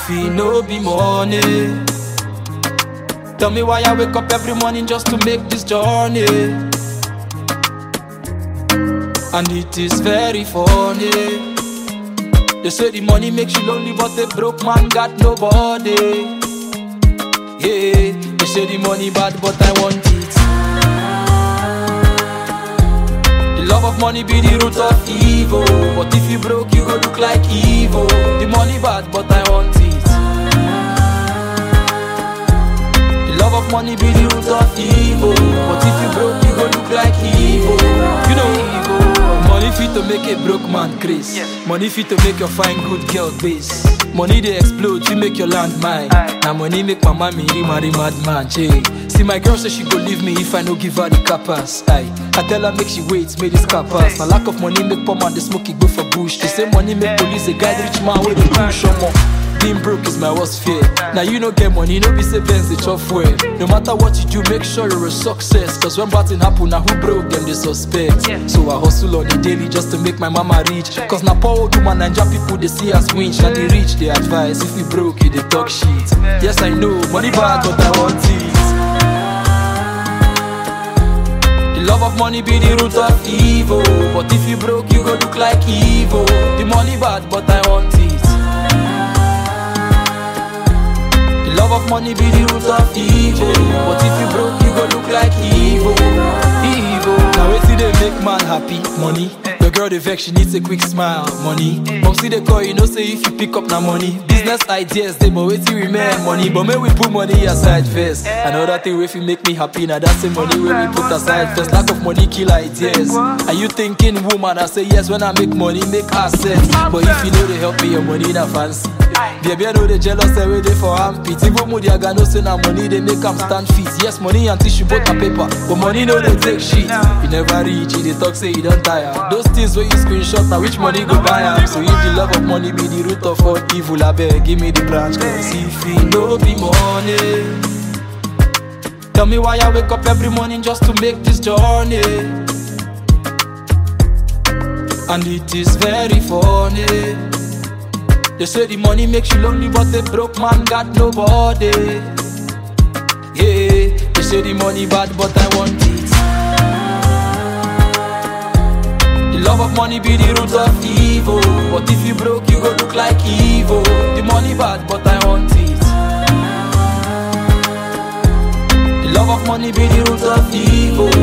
if it no be money. Tell me why I wake up every morning just to make this journey. And it is very funny. They say the money makes you lonely, but the broke man got nobody. Yeah, they say the money bad, but I want it. The love of money be the root of evil, but if you broke, you go look like evil. The money bad, but I want it. The love of money be the root of evil, but if you broke, you go look like evil. You know evil. Money fit to make a broke man craze. Money fit to make your fine good girl base. Money they explode, you make your land mine. Now money make my mommy marry madman. See my girl say she go leave me if I no give her the capas. I tell her make she wait, make this capas. My lack of money make poor man the smoke it go for bush. The same money make police a guide rich man with the push on more. Being broke is my worst fear. Now you no get money, no be say Benz the chop well. No matter what you do, make sure you're a success. Cause when bad thing happen, now who broke them they suspect. So I hustle on the daily just to make my mama rich. Cause now poor old woman Naija people they see us winch. Now they rich, they advise if we broke you, they talk shit. Yes I know, money bad but I want it. The love of money be the root of evil, but if you broke you go look like evil. The money bad but I want it. The love of money be the root of evil, but if you broke, you go look like evil. Evil. Now wait till they make man happy, money. The girl they vex, she needs a quick smile, money. Mom see the call, you know say if you pick up now money. Business ideas, they but wait till remain money. But may we put money aside first. Another thing if you make me happy, now that's the money where we put aside first. Lack of money kill ideas. Are you thinking woman? I say yes when I make money, make assets. But if you know they help me, your money not fancy. Baby, I know they jealous every day for armpit. Even Moody, I got no say now money, they make them stand feet. Yes, money and tissue, both a paper. But money, no, they take shit. You never reach it, they talk, say you don't tire. Those things where you screenshot, now which money go buy them? So if the love of money be the root of all evil, I beg, give me the branch. Cause if it no be money, tell me why I wake up every morning just to make this journey. And it is very funny. They say the money makes you lonely, but the broke man got nobody. Yeah, they say the money bad, but I want it. The love of money be the root of evil, but if you broke, you go look like evil. The money bad, but I want it. The love of money be the root of evil,